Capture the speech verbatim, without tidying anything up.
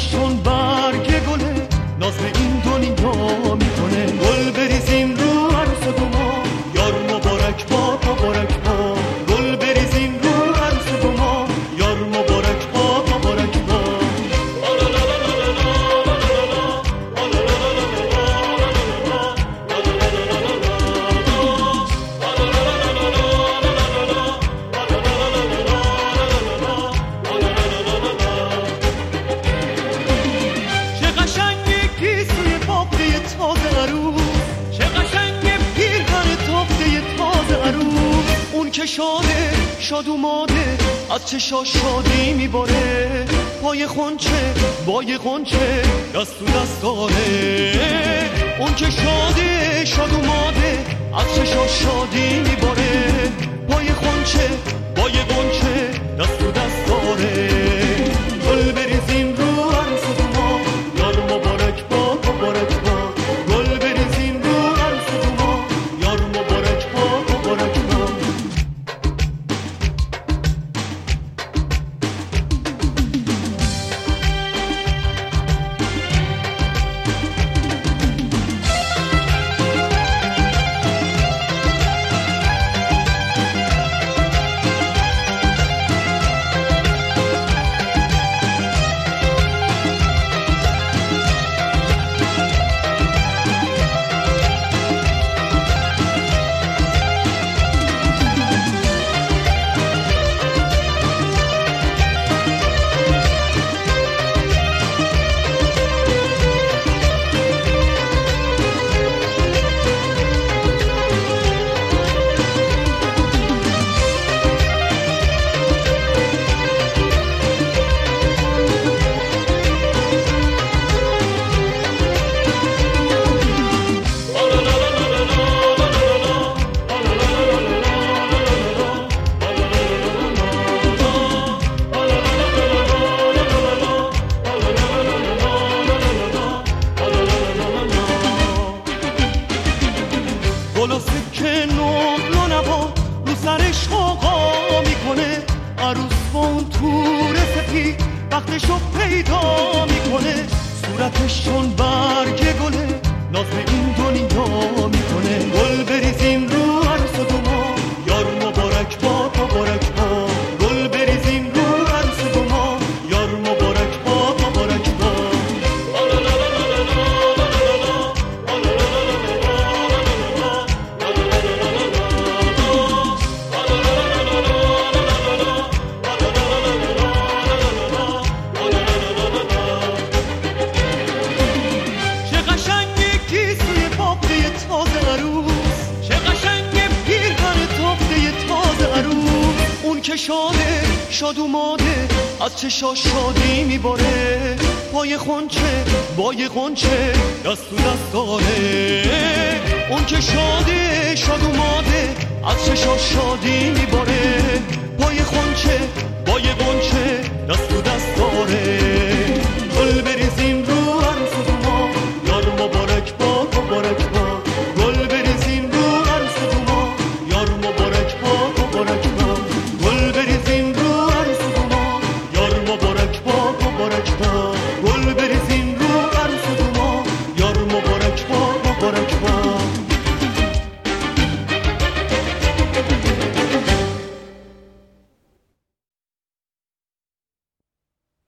صورتش چون برگ گله ناز این دنیا میکنه. گل بریزیم رو عروس دوما یار مبارک باد مبارک باد. گل بریزیم رو عروس دوما یار مبارک باد مبارک باد. که شاده شاد اوماده از چشا شادی میباره. پای خونچه بای خونچه دست تو دستاره. اون که شاده شاد اوماده از چشا شادی میباره. پای خونچه بای خونچه دست تو دستاره. گل بریزیم رو عروس دوما یار مبارک باد مبارک باد. گل بریزیم رو عروس دوما یار مبارک باد مبارک باد. وقتشو پیدا میکنه. صورتش چون برگ گله ناز این دنیا میکنه. گل بریزیم رو عروس دوما یار مبارک باد مبارک باد. گل بریزیم رو عروس دوما یار مبارک باد مبارک باد. که شاده شاد اوماده از چشا شادی میباره. پای خونچه بای خونچه دست تو دستاره. اون که شاده شاد اوماده از چشا شادی میباره. پای خونچه بای خونچه دست تو دستاره.